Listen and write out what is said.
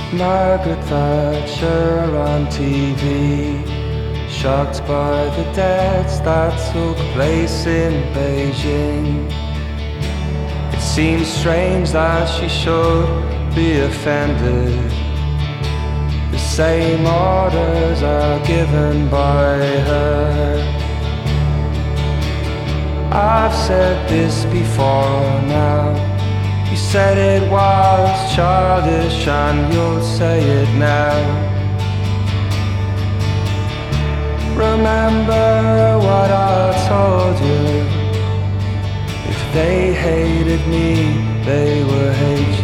Margaret Thatcher on TV, shocked by the deaths that took place in Beijing. It seems strange that she should be offended. The same orders are given by her. I've said this before now. You said it was childish and you'll say it now. Remember what I told you. If they hated me, they were hate you.